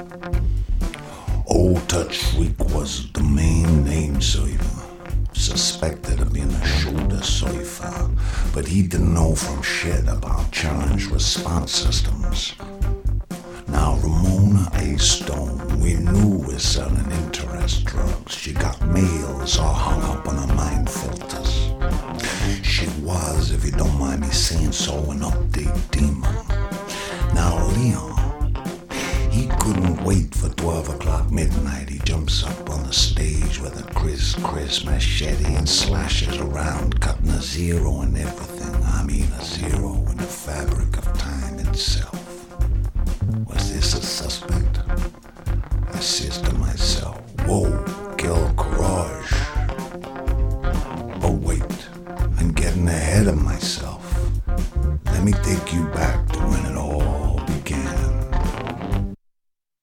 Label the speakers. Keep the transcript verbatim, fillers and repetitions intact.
Speaker 1: Old Touch Freak was the main name server, suspected of being a shoulder surfer, but he didn't know from shit about challenge response systems. Now Ramona A. Stone, we knew was selling interest drugs. She got mails all hung up on her mind filters. She was, if you don't mind me saying so, an update demon. Now Leon, he couldn't wait for twelve o'clock midnight. He jumps up on the stage with a Chris Chris machete and slashes around, cutting a zero in everything. I mean a zero in the fabric of time itself.